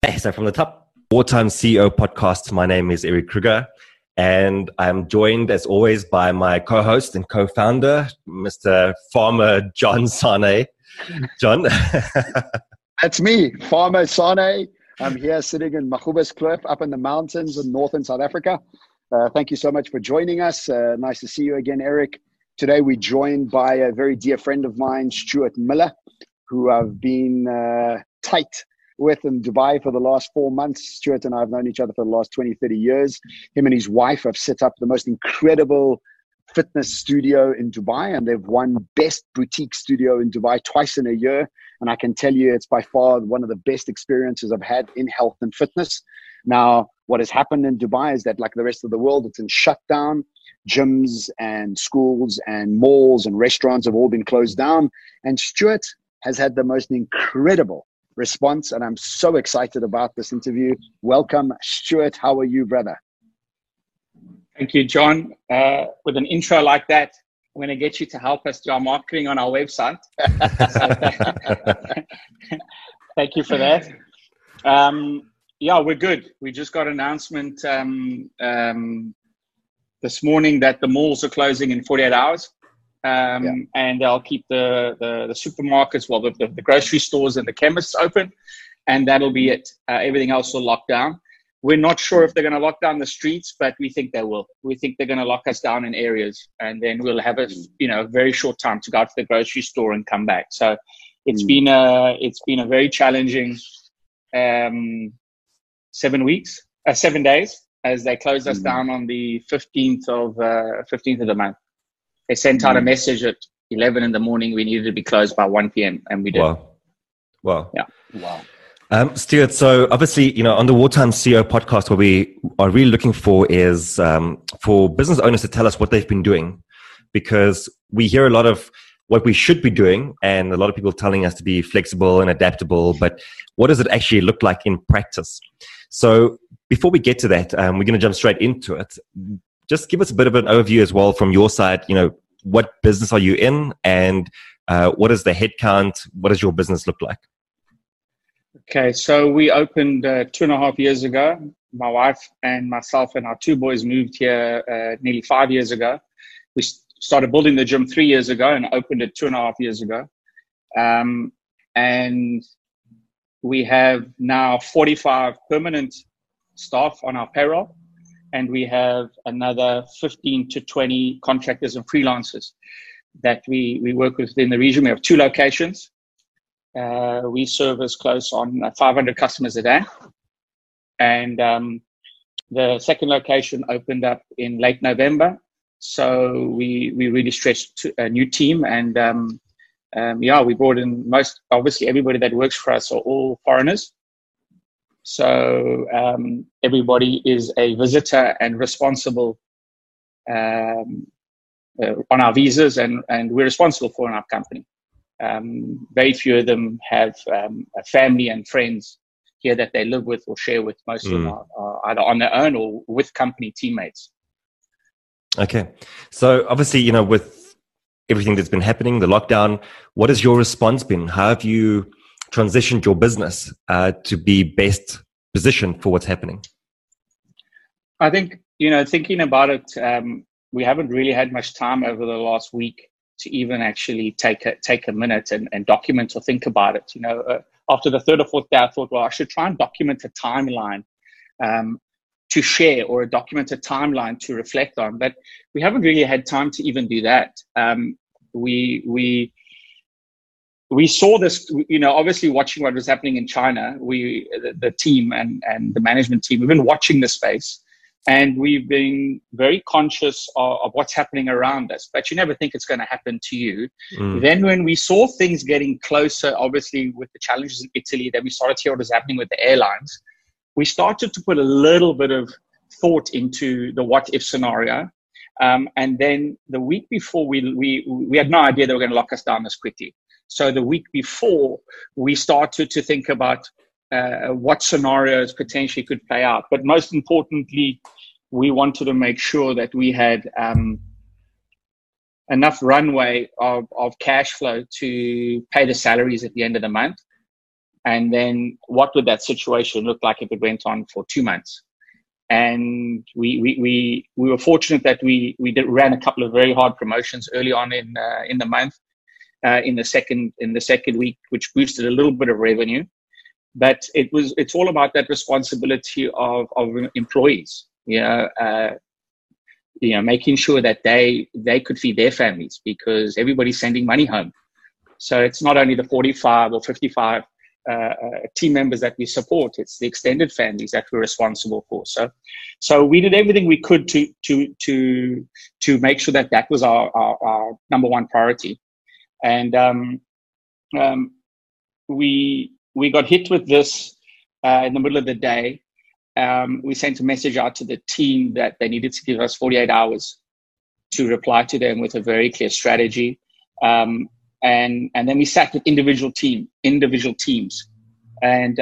So from the top, Wartime CEO podcast, my name is Eric Kruger, and I'm joined as always by my co-host and co-founder, Mr. Farmer John Sane. John? That's me, Farmer Sane. I'm here sitting in Magubuskloof up in the mountains in northern South Africa. Thank you so much for joining us. Nice to see you again, Eric. Today we're joined by a very dear friend of mine, Stuart Miller, who I've been tight with in Dubai for the last 4 months. Stuart and I have known each other for the last 20, 30 years. Him and his wife have set up the most incredible fitness studio in Dubai, and they've won Best Boutique Studio in Dubai twice in a year. And I can tell you it's by far one of the best experiences I've had in health and fitness. Now, what has happened in Dubai is that, like the rest of the world, it's in shutdown. Gyms and schools and malls and restaurants have all been closed down. And Stuart has had the most incredible response, and I'm so excited about this interview. Welcome, Stuart. How are you, brother? Thank you, John. With an intro like that, I'm going to get you to help us do our marketing on our website. Thank you for that. Yeah, we're good. We just got an announcement this morning that the malls are closing in 48 hours. And they'll keep the supermarkets, well, the grocery stores and the chemists open, and that'll be it. Everything else will lock down. We're not sure if they're going to lock down the streets, but we think they will. We think they're going to lock us down in areas, and then we'll have a very short time to go to the grocery store and come back. So it's been a very challenging 7 days as they closed us down on the 15th of the month. They sent out a message at 11 in the morning. We needed to be closed by 1 p.m. and we did. Wow. Yeah. Wow. Stuart, so obviously, on the Wartime CEO podcast, what we are really looking for is for business owners to tell us what they've been doing, because we hear a lot of what we should be doing and a lot of people telling us to be flexible and adaptable, but what does it actually look like in practice? So before we get to that, we're going to jump straight into it. Just give us a bit of an overview as well from your side. What business are you in, and what is the headcount? What does your business look like? Okay, so we opened 2.5 years ago. My wife and myself and our 2 boys moved here nearly 5 years ago. We started building the gym 3 years ago and opened it 2.5 years ago. And we have now 45 permanent staff on our payroll. And we have another 15 to 20 contractors and freelancers that we work with in the region. We have 2 locations. We service close on 500 customers a day. And the second location opened up in late November. So we really stretched a new team. And we brought in obviously everybody that works for us are all foreigners. So everybody is a visitor and responsible on our visas, and we're responsible for in our company. Very few of them have a family and friends here that they live with or share with. Most of them are either on their own or with company teammates. Okay. So obviously, with everything that's been happening, the lockdown, what has your response been? How have you transitioned your business to be best positioned for what's happening? I think, thinking about it, we haven't really had much time over the last week to even actually take a minute and document or think about it. After the 3rd or 4th day, I thought, well, I should try and document a timeline to share, or a documented timeline to reflect on. But we haven't really had time to even do that. We saw this, obviously watching what was happening in China. The team and the management team, we've been watching the space, and we've been very conscious of what's happening around us. But you never think it's going to happen to you. Then when we saw things getting closer, obviously with the challenges in Italy, then we started to hear what was happening with the airlines. We started to put a little bit of thought into the what if scenario. And then the week before, we had no idea they were going to lock us down this quickly. So the week before, we started to think about what scenarios potentially could play out. But most importantly, we wanted to make sure that we had enough runway of cash flow to pay the salaries at the end of the month. And then what would that situation look like if it went on for 2 months? And we were fortunate that we ran a couple of very hard promotions early on in the month, in the second week, which boosted a little bit of revenue. But it's all about that responsibility of employees, making sure that they could feed their families, because everybody's sending money home. So it's not only the 45 or 55 team members that we support, it's the extended families that we're responsible for. So we did everything we could to make sure that was our number one priority. And we got hit with this in the middle of the day. We sent a message out to the team that they needed to give us 48 hours to reply to them with a very clear strategy. And then we sat with individual teams. And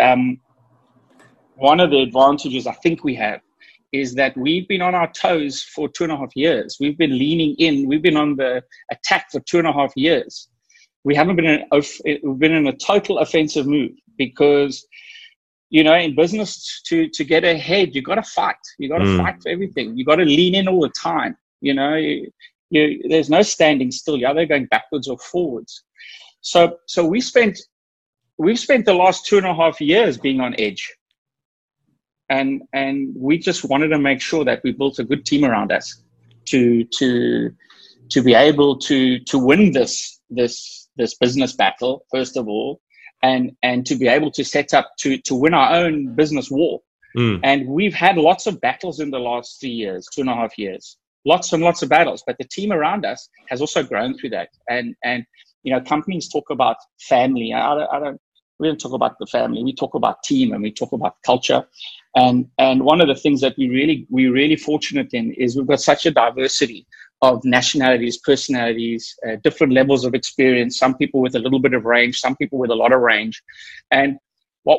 one of the advantages I think we have is that we've been on our toes for 2.5 years. We've been leaning in. We've been on the attack for 2.5 years. We haven't been we've been in a total offensive move, because, in business, to get ahead, you got to fight. You got to fight for everything. You got to lean in all the time. There's no standing still. You're either going backwards or forwards. So we've spent the last 2.5 years being on edge, and we just wanted to make sure that we built a good team around us to be able to win this business battle, first of all, and to be able to set up to win our own business war. And we've had lots of battles in the last 3 years, 2.5 years. Lots and lots of battles, but the team around us has also grown through that. And companies talk about family. We don't talk about the family. We talk about team, and we talk about culture. And one of the things that we're really fortunate in is we've got such a diversity of nationalities, personalities, different levels of experience. Some people with a little bit of range, some people with a lot of range. And what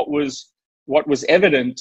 was evident,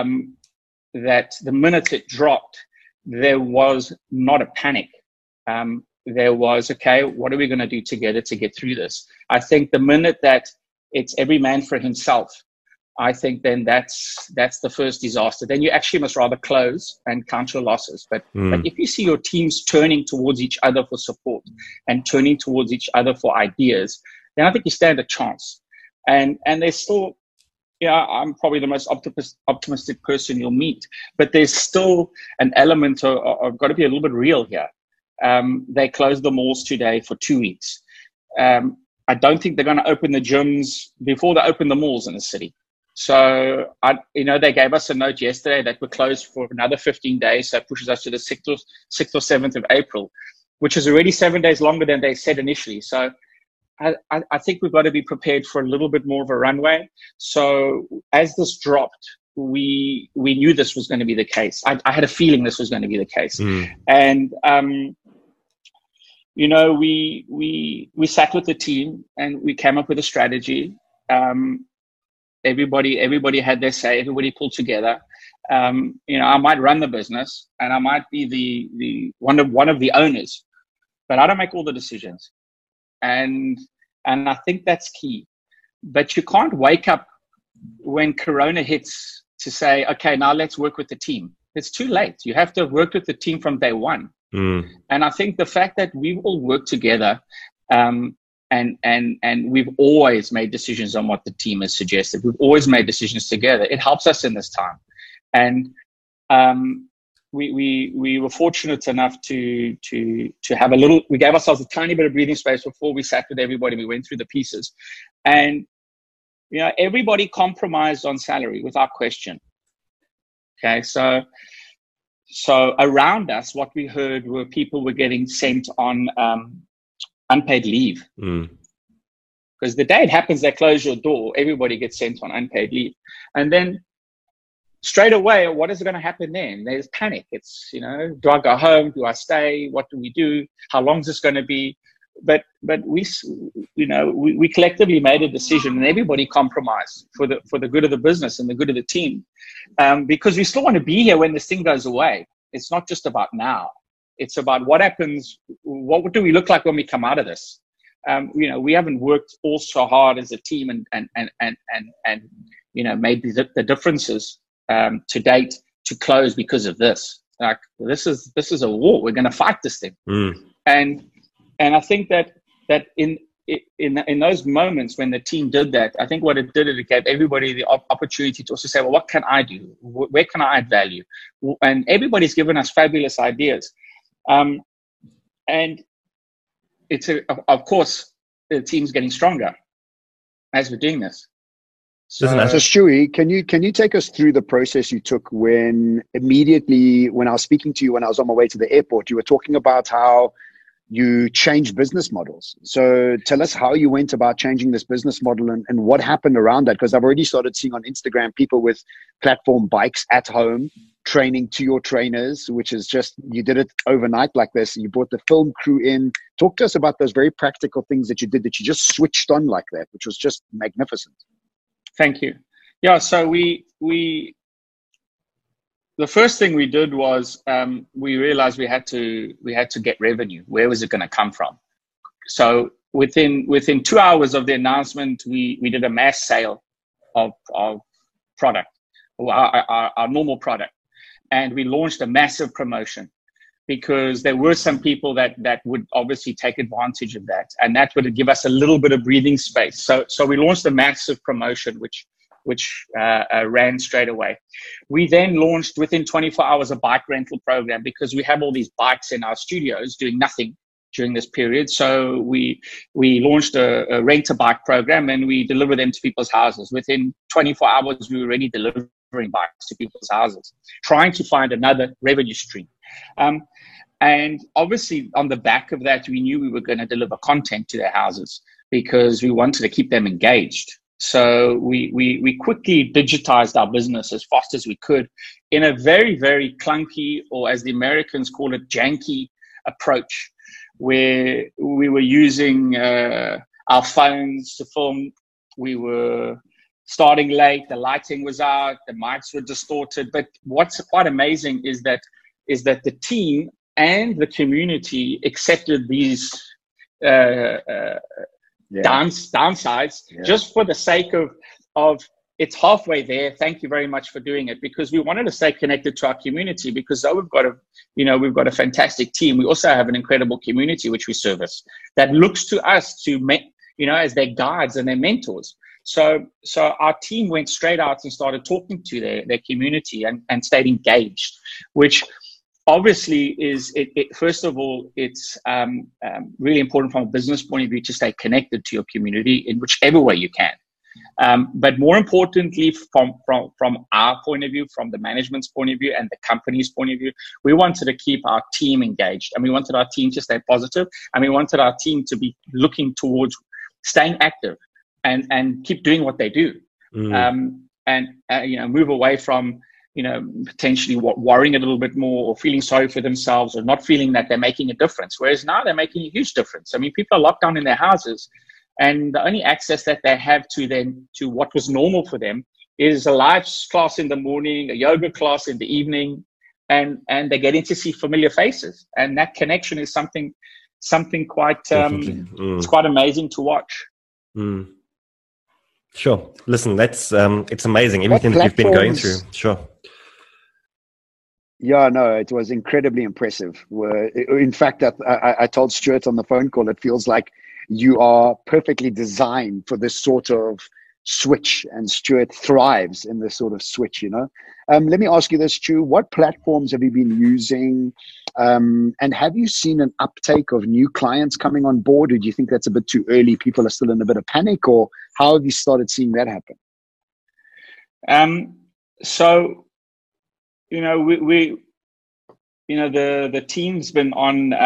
that the minute it dropped, there was not a panic. There was, okay, what are we going to do together to get through this? I think the minute that it's every man for himself, I think then that's the first disaster. Then you actually must rather close and count your losses. But if you see your teams turning towards each other for support and turning towards each other for ideas, then I think you stand a chance. And there's still, I'm probably the most optimistic person you'll meet, but there's still an element of got to be a little bit real here. They closed the malls today for 2 weeks. I don't think they're going to open the gyms before they open the malls in the city. So, they gave us a note yesterday that we're closed for another 15 days. So it pushes us to the 6th or 7th of April, which is already 7 days longer than they said initially. So I think we've got to be prepared for a little bit more of a runway. So as this dropped, we knew this was going to be the case. I had a feeling this was going to be the case. And, we sat with the team and we came up with a strategy. Everybody had their say. Everybody pulled together. I might run the business and I might be the one of the owners, but I don't make all the decisions. And I think that's key. But you can't wake up when Corona hits to say, okay, now let's work with the team. It's too late. You have to have worked with the team from day one. And I think the fact that we've all worked together, and we've always made decisions on what the team has suggested. We've always made decisions together. It helps us in this time. And we were fortunate enough to have we gave ourselves a tiny bit of breathing space before we sat with everybody. We went through the pieces. And, everybody compromised on salary without question. Okay, so around us, what we heard were people were getting sent on unpaid leave. Because the day it happens, they close your door, everybody gets sent on unpaid leave. And then straight away, what is going to happen then? There's panic. It's, do I go home? Do I stay? What do we do? How long is this going to be? But we collectively made a decision, and everybody compromised for the good of the business and the good of the team, because we still want to be here when this thing goes away. It's not just about now. It's about what happens. What do we look like when we come out of this? we haven't worked all so hard as a team and made the differences to date to close because of this. Like, this is a war. We're going to fight this thing. And I think that in those moments when the team did that, I think what it did, it gave everybody the opportunity to also say, well, what can I do? Where can I add value? And everybody's given us fabulous ideas. And it's of course, the team's getting stronger as we're doing this. So Stewie, can you take us through the process you took when immediately when I was speaking to you when I was on my way to the airport, you were talking about how you changed business models. So tell us how you went about changing this business model and what happened around that. Because I've already started seeing on Instagram people with platform bikes at home training to your trainers, which is just, you did it overnight like this. You brought the film crew in. Talk to us about those very practical things that you did, that you just switched on like that, which was just magnificent. Thank you. Yeah, so the first thing we did was we realized we had to get revenue. Where was it going to come from? So within 2 hours of the announcement, we did a mass sale of product, our normal product, and we launched a massive promotion because there were some people that would obviously take advantage of that, and that would give us a little bit of breathing space. So we launched a massive promotion, which ran straight away. We then launched within 24 hours a bike rental program because we have all these bikes in our studios doing nothing during this period. So we launched a rent-a-bike program, and we deliver them to people's houses. Within 24 hours, we were already delivering bikes to people's houses, trying to find another revenue stream. And obviously, on the back of that, we knew we were going to deliver content to their houses because we wanted to keep them engaged. So we quickly digitized our business as fast as we could in a very, very clunky, or as the Americans call it, janky approach, where we were using our phones to film. We were starting late, the lighting was out, the mics were distorted. But what's quite amazing is that the team and the community accepted these downsides just for the sake of it's halfway there. Thank you very much for doing it, because we wanted to stay connected to our community, because though we've got a fantastic team, we also have an incredible community which we service that looks to us to as their guides and their mentors. So our team went straight out and started talking to their community and stayed engaged, which obviously is, first of all, it's really important from a business point of view to stay connected to your community in whichever way you can. But more importantly, from our point of view, from the management's point of view and the company's point of view, we wanted to keep our team engaged, and we wanted our team to stay positive, and we wanted our team to be looking towards staying active and keep doing what they do, and move away from potentially worrying a little bit more or feeling sorry for themselves or not feeling that they're making a difference. Whereas now they're making a huge difference. I mean, people are locked down in their houses, and the only access that they have to what was normal for them is a live class in the morning, a yoga class in the evening, and they're getting to see familiar faces. And that connection is something quite, it's quite amazing to watch. Sure. Listen, that's it's amazing, everything that you've been going through. Sure. Yeah, no, it was incredibly impressive. In fact, I told Stuart on the phone call, it feels like you are perfectly designed for this sort of switch, and Stuart thrives in this sort of switch, Let me ask you this, Stu, what platforms have you been using? And have you seen an uptake of new clients coming on board? Or do you think that's a bit too early? People are still in a bit of panic, or how have you started seeing that happen? So, the team's been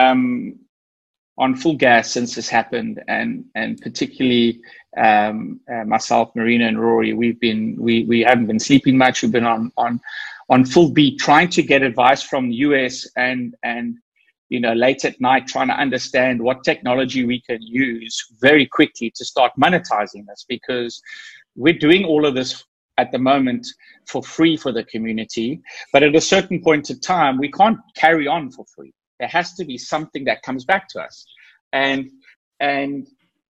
on full gas since this happened, and particularly myself, Marina, and Rory. We haven't been sleeping much. We've been on full beat, trying to get advice from the US and late at night, trying to understand what technology we can use very quickly to start monetizing this, because we're doing all of this at the moment for free for the community. But at a certain point in time, we can't carry on for free. There has to be something that comes back to us. And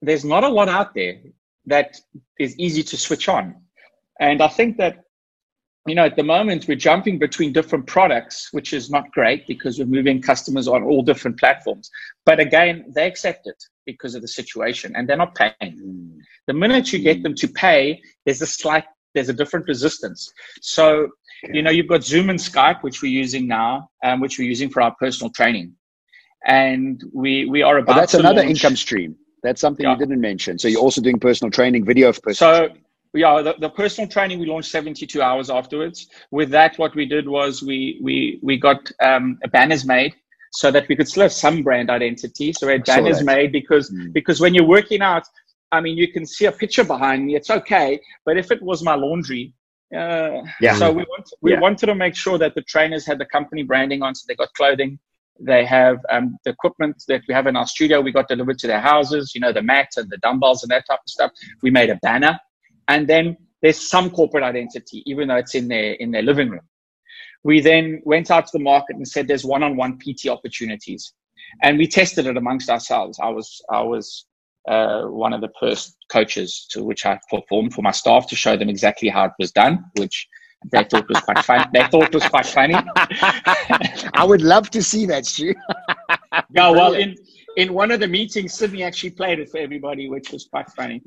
there's not a lot out there that is easy to switch on. And I think that, at the moment we're jumping between different products, which is not great because we're moving customers on all different platforms. But again, they accept it because of the situation and they're not paying. The minute you get them to pay, there's a different resistance. So, you've got Zoom and Skype, which we're using now, which we're using for our personal training. And we are about that's to another launch. Income stream. That's something you didn't mention. So you're also doing personal training, video of personal training. The personal training, we launched 72 hours afterwards. With that, what we did was we got banners made so that we could still have some brand identity. So we had banners made because when you're working out, you can see a picture behind me. It's okay. But if it was my laundry, so we wanted to make sure that the trainers had the company branding on, so they got clothing. They have the equipment that we have in our studio. We got delivered to their houses, the mats and the dumbbells and that type of stuff. We made a banner. And then there's some corporate identity, even though it's in their living room. We then went out to the market and said there's one-on-one PT opportunities, and we tested it amongst ourselves. I was one of the first coaches to which I performed for my staff to show them exactly how it was done, which they thought was quite fun. They thought it was quite funny. I would love to see that, Stu. Yeah, well, in one of the meetings, Sydney actually played it for everybody, which was quite funny.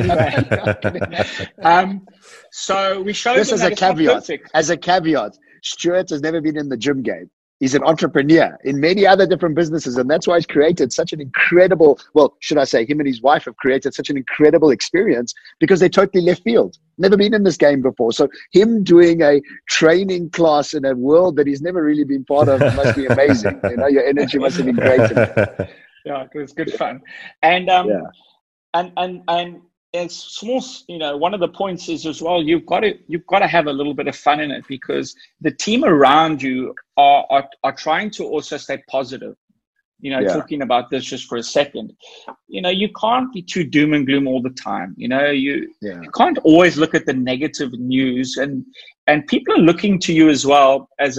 So we showed this them as a caveat. Stuart has never been in the gym game. He's an entrepreneur in many other different businesses, and that's why he's created such an incredible, should I say, him and his wife have created such an incredible experience because they're totally left field. Never been in this game before. So him doing a training class in a world that he's never really been part of must be amazing. Your energy must have been great. Yeah, it was good fun. And and it's small, one of the points is as well, you've got to have a little bit of fun in it, because the team around you are trying to also stay positive. Talking about this just for a second, you can't be too doom and gloom all the time. You can't always look at the negative news, and people are looking to you as well as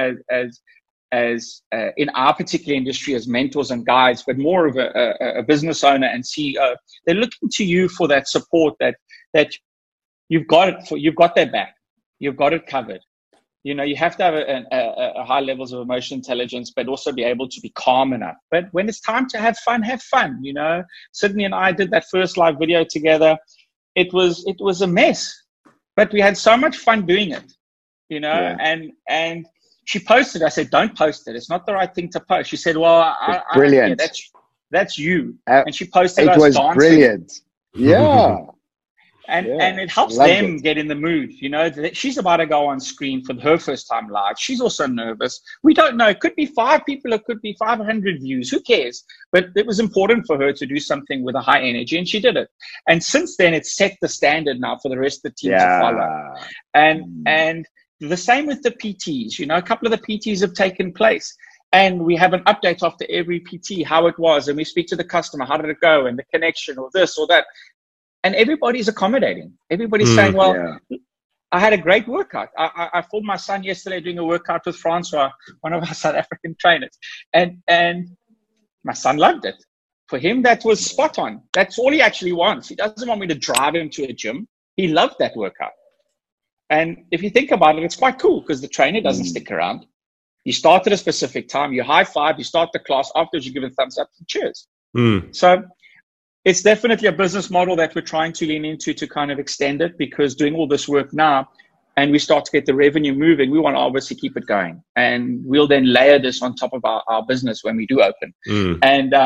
in our particular industry as mentors and guides, but more of a business owner and CEO. They're looking to you for that support that you've got it for. You've got their back. You've got it covered. You have to have a high levels of emotional intelligence, but also be able to be calm enough. But when it's time to have fun, have fun. Sydney and I did that first live video together. It was a mess, but we had so much fun doing it. And she posted. I said, "Don't post it. It's not the right thing to post." She said, "Well, brilliant. That's you." And she posted us was dancing. Brilliant. Yeah. And it helps them get in the mood. She's about to go on screen for her first time live. She's also nervous. We don't know. It could be 5 people. It could be 500 views. Who cares? But it was important for her to do something with a high energy, and she did it. And since then, it's set the standard now for the rest of the team to follow. And the same with the PTs. A couple of the PTs have taken place. And we have an update after every PT, how it was. And we speak to the customer, how did it go? And the connection or this or that. And everybody's accommodating. Everybody's saying, I had a great workout. I filmed my son yesterday doing a workout with Francois, one of our South African trainers. And my son loved it. For him, that was spot on. That's all he actually wants. He doesn't want me to drive him to a gym. He loved that workout. And if you think about it, it's quite cool because the trainer doesn't stick around. You start at a specific time, you high five, you start the class, afterwards you give a thumbs up and cheers. So it's definitely a business model that we're trying to lean into to kind of extend it, because doing all this work now and we start to get the revenue moving, we want to obviously keep it going. And we'll then layer this on top of our business when we do open.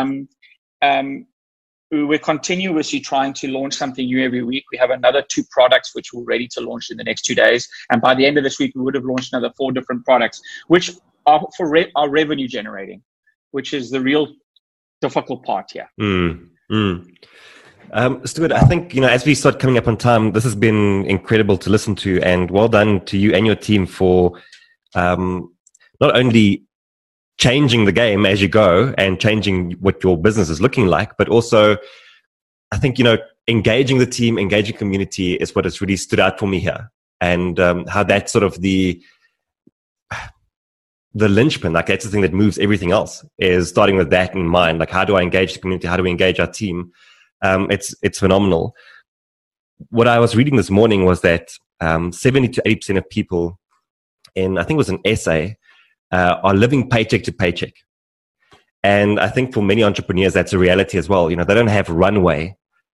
And we're continuously trying to launch something new every week. We have another 2 products which we're ready to launch in the next 2 days. And by the end of this week, we would have launched another 4 different products, which are for our revenue generating, which is the real difficult part here. Stuart, I think, as we start coming up on time, this has been incredible to listen to, and well done to you and your team for not only changing the game as you go and changing what your business is looking like, but also, I think, engaging the team, engaging community is what has really stood out for me here. And how that's sort of the linchpin, like that's the thing that moves everything else, is starting with that in mind. Like, how do I engage the community? How do we engage our team? It's phenomenal. What I was reading this morning was that 70 to 80% of people in, I think it was an essay, are living paycheck to paycheck. And I think for many entrepreneurs, that's a reality as well. You know, they don't have runway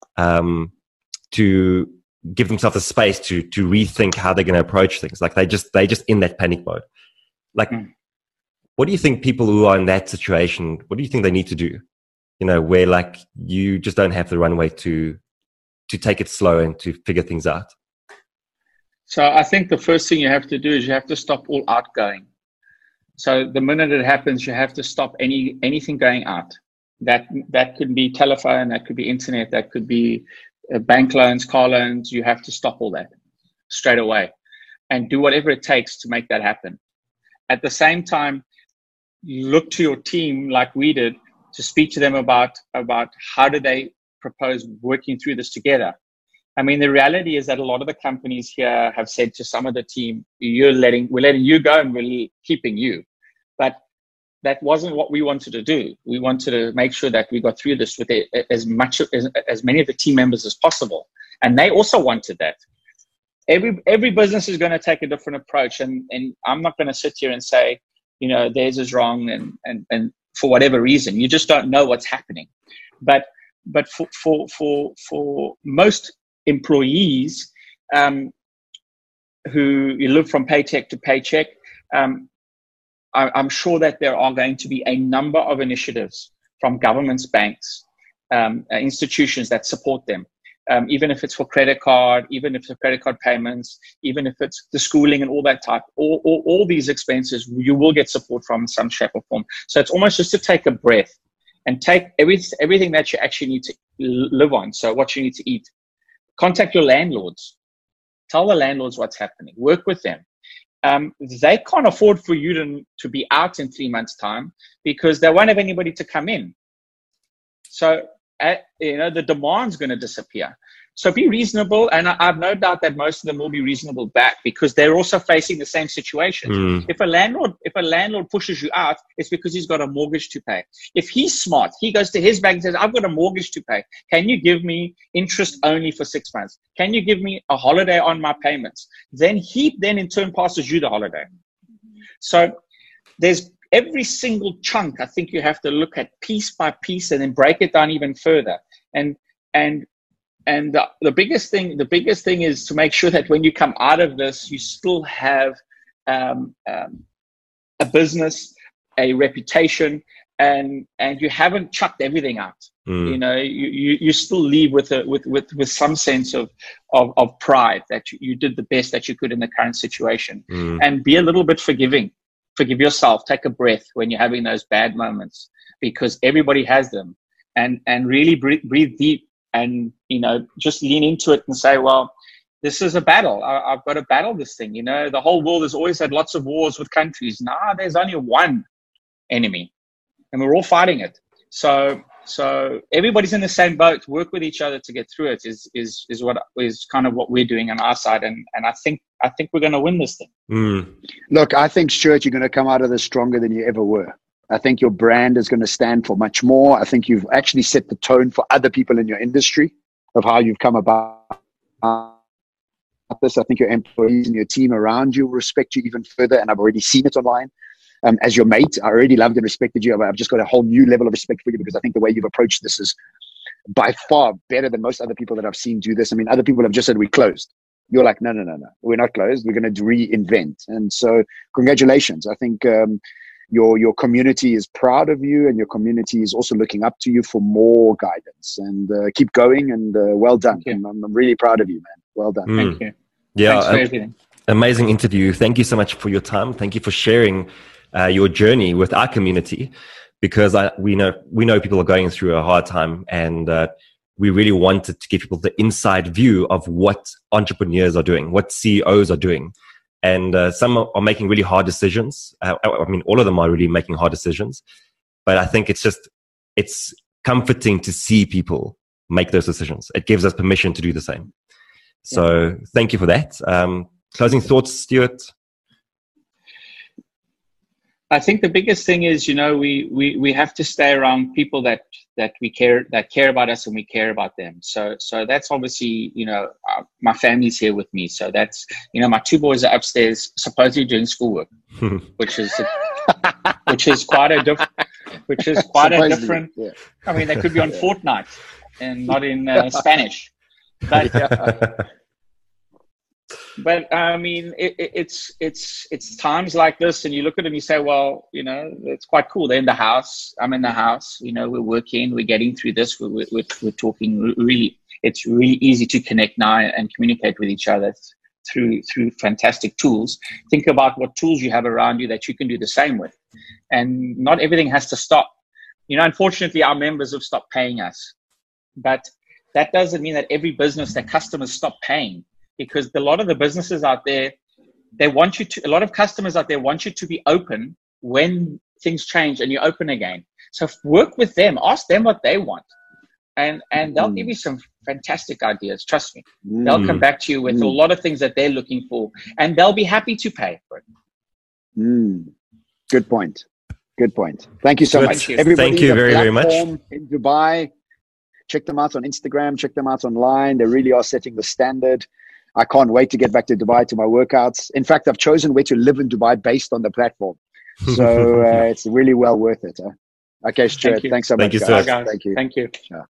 to give themselves a space to rethink how they're going to approach things. Like they just in that panic mode. Like, what do you think people who are in that situation, what do you think they need to do? You know, where like you just don't have the runway to take it slow and to figure things out? So I think the first thing you have to do is you have to stop all outgoing. So the minute it happens, you have to stop anything going out. That could be telephone, that could be internet, that could be bank loans, car loans. You have to stop all that straight away and do whatever it takes to make that happen. At the same time, look to your team like we did to speak to them about how do they propose working through this together. I mean, the reality is that a lot of the companies here have said to some of the team, we're letting you go and we're keeping you. But that wasn't what we wanted to do. We wanted to make sure that we got through this with as many of the team members as possible. And they also wanted that. Every business is going to take a different approach. And I'm not going to sit here and say, you know, theirs is wrong and for whatever reason. You just don't know what's happening. But for most employees who you live from paycheck to paycheck, I'm sure that there are going to be a number of initiatives from governments, banks, institutions that support them, even if it's for credit card, even if it's credit card payments, even if it's the schooling and all that type, all these expenses, you will get support from in some shape or form. So it's almost just to take a breath and take everything that you actually need to live on. So what you need to eat. Contact your landlords. Tell the landlords what's happening. Work with them. They can't afford for you to be out in 3 months' time because they won't have anybody to come in. So, the demand's going to disappear. So be reasonable. And I have no doubt that most of them will be reasonable back because they're also facing the same situation. If a landlord pushes you out, it's because he's got a mortgage to pay. If he's smart, he goes to his bank and says, I've got a mortgage to pay. Can you give me interest only for 6 months? Can you give me a holiday on my payments? Then he in turn passes you the holiday. So there's every single chunk. I think you have to look at piece by piece and then break it down even further. And the biggest thing is to make sure that when you come out of this, you still have a business, a reputation, and you haven't chucked everything out. You know, you still leave with some sense of pride that you did the best that you could in the current situation, and be a little bit forgiving. Forgive yourself. Take a breath when you're having those bad moments because everybody has them, and really breathe deep. And, you know, just lean into it and say, well, this is a battle. I've got to battle this thing. You know, the whole world has always had lots of wars with countries. Nah, there's only one enemy and we're all fighting it. So everybody's in the same boat. Work with each other to get through it is kind of what we're doing on our side. And I think we're going to win this thing. Look, I think, Stuart, you're going to come out of this stronger than you ever were. I think your brand is going to stand for much more. I think you've actually set the tone for other people in your industry of how you've come about this. I think your employees and your team around you will respect you even further. And I've already seen it online. As your mate, I already loved and respected you. I've just got a whole new level of respect for you because I think the way you've approached this is by far better than most other people that I've seen do this. I mean, other people have just said we closed. You're like, no, we're not closed. We're going to reinvent. And so congratulations. I think your community is proud of you and your community is also looking up to you for more guidance, and keep going, and well done. I'm really proud of you, man. Well done. Thank you. Yeah. Thanks for everything. Amazing interview. Thank you so much for your time. Thank you for sharing your journey with our community, because we know people are going through a hard time, and we really wanted to give people the inside view of what entrepreneurs are doing, what CEOs are doing. And some are making really hard decisions. I mean, all of them are really making hard decisions. But I think it's comforting to see people make those decisions. It gives us permission to do the same. So thank you for that. Closing thoughts, Stuart? I think the biggest thing is, we have to stay around people that care about us and we care about them. So that's obviously, my family's here with me. So that's, my two boys are upstairs supposedly doing schoolwork, which is quite a different. Yeah. I mean, they could be on Fortnite and not in Spanish, but I mean, it's times like this, and you look at it and you say, well, it's quite cool. They're in the house. I'm in the house. We're working. We're getting through this. We're talking. Really, it's really easy to connect now and communicate with each other through fantastic tools. Think about what tools you have around you that you can do the same with, and not everything has to stop. Unfortunately, our members have stopped paying us, but that doesn't mean that every business, their customers stop paying. Because a lot of the businesses out there, a lot of customers out there want you to be open when things change and you open again. So work with them, ask them what they want. And they'll give you some fantastic ideas. Trust me. They'll come back to you with a lot of things that they're looking for, and they'll be happy to pay for it. Good point. Thank you so much. Everybody, thank you very much. In Dubai, check them out on Instagram, check them out online. They really are setting the standard. I can't wait to get back to Dubai to my workouts. In fact, I've chosen where to live in Dubai based on the platform. So it's really well worth it. Okay, Stuart, thanks so much. Thank you, sir. Thank you. Thank you.